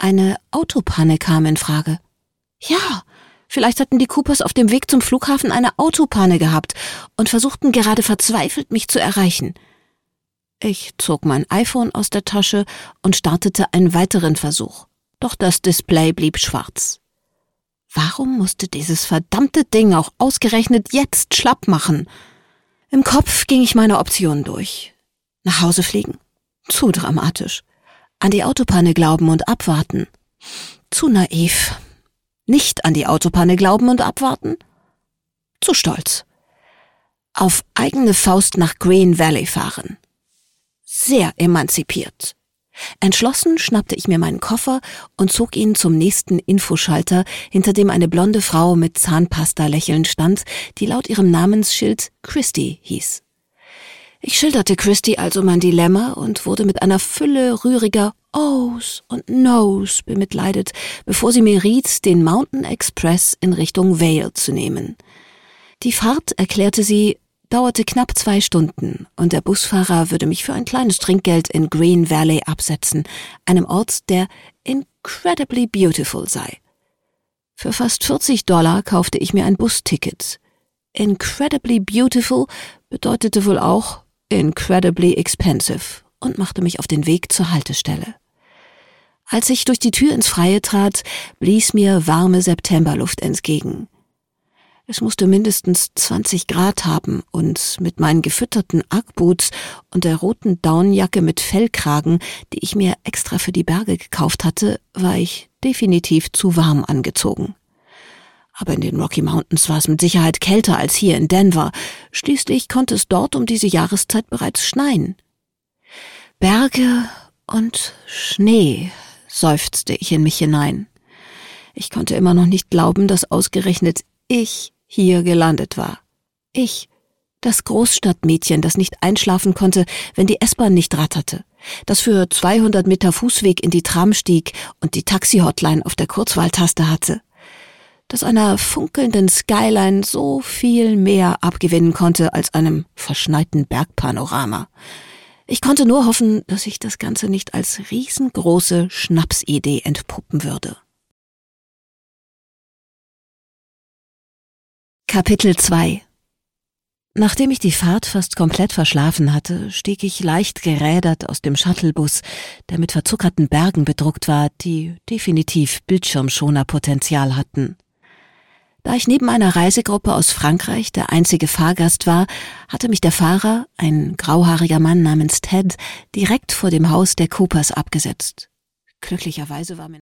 Eine Autopanne kam in Frage. Ja, vielleicht hatten die Coopers auf dem Weg zum Flughafen eine Autopanne gehabt und versuchten gerade verzweifelt, mich zu erreichen. Ich zog mein iPhone aus der Tasche und startete einen weiteren Versuch. Doch das Display blieb schwarz. Warum musste dieses verdammte Ding auch ausgerechnet jetzt schlapp machen? Im Kopf ging ich meine Optionen durch. Nach Hause fliegen? Zu dramatisch. An die Autopanne glauben und abwarten? Zu naiv. Nicht an die Autopanne glauben und abwarten? Zu stolz. Auf eigene Faust nach Green Valley fahren? Sehr emanzipiert. Entschlossen schnappte ich mir meinen Koffer und zog ihn zum nächsten Infoschalter, hinter dem eine blonde Frau mit Zahnpasta lächelnd stand, die laut ihrem Namensschild Christy hieß. Ich schilderte Christy also mein Dilemma und wurde mit einer Fülle rühriger Ohs und Nos bemitleidet, bevor sie mir riet, den Mountain Express in Richtung Vail zu nehmen. Die Fahrt, erklärte sie, dauerte knapp 2 Stunden und der Busfahrer würde mich für ein kleines Trinkgeld in Green Valley absetzen, einem Ort, der incredibly beautiful sei. Für fast $40 kaufte ich mir ein Busticket. Incredibly beautiful bedeutete wohl auch incredibly expensive und machte mich auf den Weg zur Haltestelle. Als ich durch die Tür ins Freie trat, blies mir warme Septemberluft entgegen. Es musste mindestens 20 Grad haben und mit meinen gefütterten Ugg-Boots und der roten Daunenjacke mit Fellkragen, die ich mir extra für die Berge gekauft hatte, war ich definitiv zu warm angezogen. Aber in den Rocky Mountains war es mit Sicherheit kälter als hier in Denver. Schließlich konnte es dort um diese Jahreszeit bereits schneien. Berge und Schnee, seufzte ich in mich hinein. Ich konnte immer noch nicht glauben, dass ausgerechnet ich hier gelandet war. Ich, das Großstadtmädchen, das nicht einschlafen konnte, wenn die S-Bahn nicht ratterte, das für 200 Meter Fußweg in die Tram stieg und die Taxi-Hotline auf der Kurzwahltaste hatte, das einer funkelnden Skyline so viel mehr abgewinnen konnte als einem verschneiten Bergpanorama. Ich konnte nur hoffen, dass sich das Ganze nicht als riesengroße Schnapsidee entpuppen würde. Kapitel 2. Nachdem ich die Fahrt fast komplett verschlafen hatte, stieg ich leicht gerädert aus dem Shuttlebus, der mit verzuckerten Bergen bedruckt war, die definitiv Bildschirmschonerpotenzial hatten. Da ich neben einer Reisegruppe aus Frankreich der einzige Fahrgast war, hatte mich der Fahrer, ein grauhaariger Mann namens Ted, direkt vor dem Haus der Coopers abgesetzt. Glücklicherweise war mir